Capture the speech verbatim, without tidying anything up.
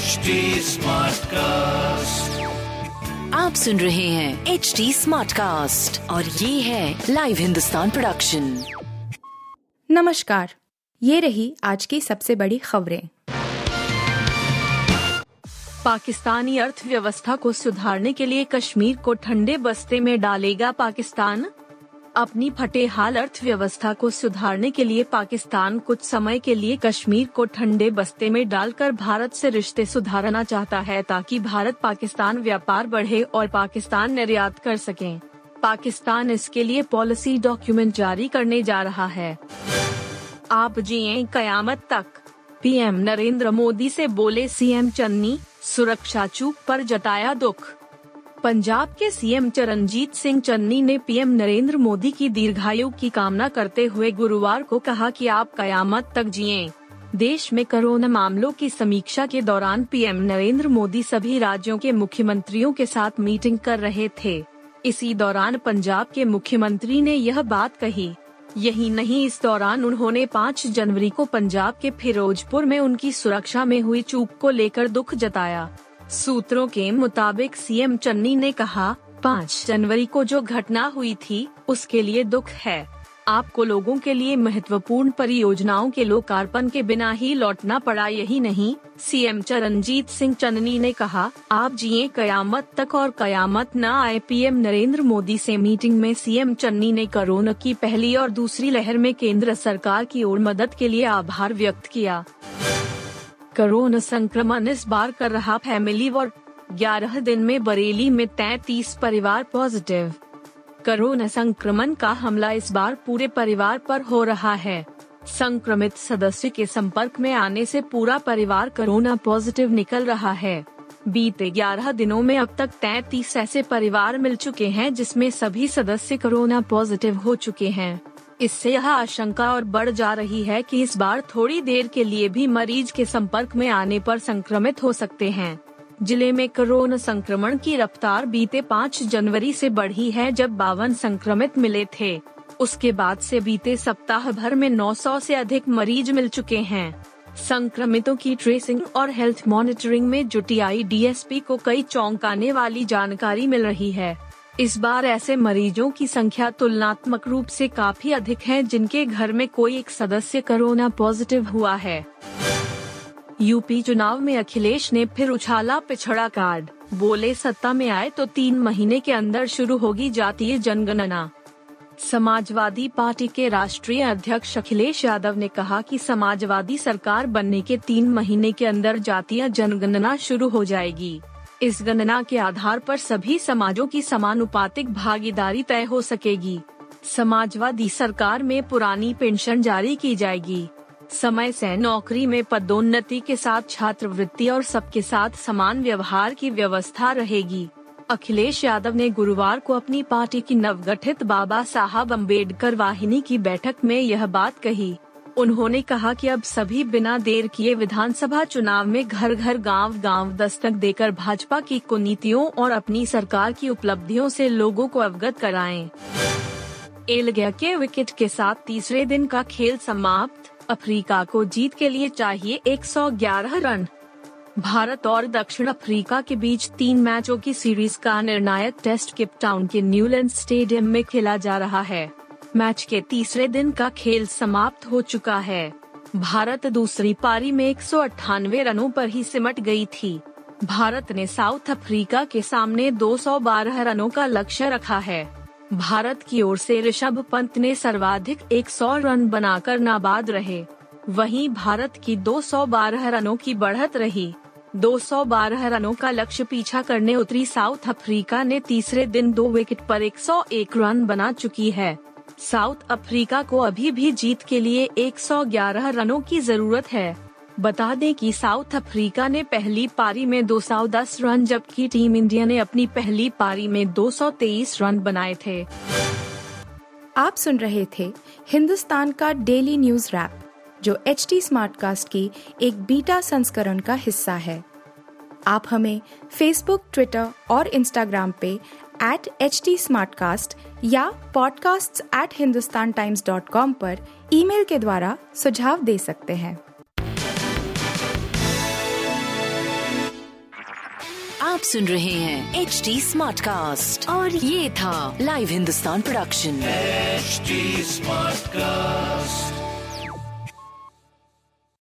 H D smart cast, आप सुन रहे हैं एच डी स्मार्ट कास्ट और ये है लाइव हिंदुस्तान प्रोडक्शन। नमस्कार, ये रही आज की सबसे बड़ी खबरें। पाकिस्तानी अर्थव्यवस्था को सुधारने के लिए कश्मीर को ठंडे बस्ते में डालेगा पाकिस्तान। अपनी फटेहाल अर्थव्यवस्था को सुधारने के लिए पाकिस्तान कुछ समय के लिए कश्मीर को ठंडे बस्ते में डालकर भारत से रिश्ते सुधारना चाहता है, ताकि भारत पाकिस्तान व्यापार बढ़े और पाकिस्तान निर्यात कर सके। पाकिस्तान इसके लिए पॉलिसी डॉक्यूमेंट जारी करने जा रहा है। आप जिएं कयामत तक, पीएम नरेंद्र मोदी से बोले सीएम चन्नी, सुरक्षा चूक पर जताया दुख। पंजाब के सीएम चरणजीत सिंह चन्नी ने पीएम नरेंद्र मोदी की दीर्घायु की कामना करते हुए गुरुवार को कहा कि आप कयामत तक जिएं। देश में कोरोना मामलों की समीक्षा के दौरान पीएम नरेंद्र मोदी सभी राज्यों के मुख्यमंत्रियों के साथ मीटिंग कर रहे थे। इसी दौरान पंजाब के मुख्यमंत्री ने यह बात कही। यही नहीं, इस दौरान उन्होंने पाँच जनवरी को पंजाब के फिरोजपुर में उनकी सुरक्षा में हुई चूक को लेकर दुख जताया। सूत्रों के मुताबिक सीएम चन्नी ने कहा, पाँच जनवरी को जो घटना हुई थी उसके लिए दुख है। आपको लोगों के लिए महत्वपूर्ण परियोजनाओं के लोकार्पण के बिना ही लौटना पड़ा। यही नहीं, सीएम चरणजीत सिंह चन्नी ने कहा, आप जिए कयामत तक और कयामत न आए। पीएम नरेंद्र मोदी से मीटिंग में सीएम चन्नी ने कोरोना की पहली और दूसरी लहर में केंद्र सरकार की ओर मदद के लिए आभार व्यक्त किया। कोरोना संक्रमण इस बार कर रहा फैमिली वॉर, ग्यारह दिन में बरेली में तैंतीस परिवार पॉजिटिव। कोरोना संक्रमण का हमला इस बार पूरे परिवार पर हो रहा है। संक्रमित सदस्य के संपर्क में आने से पूरा परिवार कोरोना पॉजिटिव निकल रहा है। बीते ग्यारह दिनों में अब तक तैंतीस ऐसे परिवार मिल चुके हैं जिसमें सभी सदस्य कोरोना पॉजिटिव हो चुके हैं। इससे यह आशंका और बढ़ जा रही है कि इस बार थोड़ी देर के लिए भी मरीज के संपर्क में आने पर संक्रमित हो सकते हैं। जिले में कोरोना संक्रमण की रफ्तार बीते पाँच जनवरी से बढ़ी है, जब बावन संक्रमित मिले थे। उसके बाद से बीते सप्ताह भर में नौ सौ से अधिक मरीज मिल चुके हैं। संक्रमितों की ट्रेसिंग और हेल्थ मॉनिटरिंग में जुटी आई डी एस पी को कई चौंकाने वाली जानकारी मिल रही है। इस बार ऐसे मरीजों की संख्या तुलनात्मक रूप से काफी अधिक है जिनके घर में कोई एक सदस्य कोरोना पॉजिटिव हुआ है। यूपी चुनाव में अखिलेश ने फिर उछाला पिछड़ा कार्ड, बोले सत्ता में आए तो तीन महीने के अंदर शुरू होगी जातीय जनगणना। समाजवादी पार्टी के राष्ट्रीय अध्यक्ष अखिलेश यादव ने कहा कि समाजवादी सरकार बनने के तीन महीने के अंदर जातीय जनगणना शुरू हो जाएगी। इस गणना के आधार पर सभी समाजों की समानुपातिक भागीदारी तय हो सकेगी। समाजवादी सरकार में पुरानी पेंशन जारी की जाएगी। समय से नौकरी में पदोन्नति के साथ छात्रवृत्ति और सबके साथ समान व्यवहार की व्यवस्था रहेगी। अखिलेश यादव ने गुरुवार को अपनी पार्टी की नवगठित बाबा साहब अम्बेडकर वाहिनी की बैठक में यह बात कही। उन्होंने कहा कि अब सभी बिना देर किए विधानसभा चुनाव में घर घर गांव गांव दस्तक देकर भाजपा की कुनीतियों और अपनी सरकार की उपलब्धियों से लोगों को अवगत कराएं। एलगिया के विकेट के साथ तीसरे दिन का खेल समाप्त। अफ्रीका को जीत के लिए चाहिए एक सौ ग्यारह रन। भारत और दक्षिण अफ्रीका के बीच तीन मैचों की सीरीज का निर्णायक टेस्ट केप टाउन के न्यूलैंड स्टेडियम में खेला जा रहा है। मैच के तीसरे दिन का खेल समाप्त हो चुका है। भारत दूसरी पारी में एक सौ अट्ठानवे रनों पर ही सिमट गई थी। भारत ने साउथ अफ्रीका के सामने दो सौ बारह रनों का लक्ष्य रखा है। भारत की ओर से ऋषभ पंत ने सर्वाधिक सौ रन बनाकर नाबाद रहे। वहीं भारत की दो सौ बारह रनों की बढ़त रही। दो सौ बारह रनों का लक्ष्य पीछा करने उतरी साउथ अफ्रीका ने तीसरे दिन दो विकेट पर एक सौ एक रन बना चुकी है। साउथ अफ्रीका को अभी भी जीत के लिए एक सौ ग्यारह रनों की जरूरत है। बता दें कि साउथ अफ्रीका ने पहली पारी में दो सौ दस रन, जबकि टीम इंडिया ने अपनी पहली पारी में दो सौ तेईस रन बनाए थे। आप सुन रहे थे हिंदुस्तान का डेली न्यूज रैप, जो एच टी स्मार्टकास्ट की एक बीटा संस्करण का हिस्सा है। आप हमें फेसबुक, ट्विटर और इंस्टाग्राम पे एट एच टी स्मार्टकास्ट या podcasts at hindustan times dot com पर ईमेल के द्वारा सुझाव दे सकते हैं। आप सुन रहे हैं एच डी स्मार्ट कास्ट और ये था live Hindustan production. H D smart cast.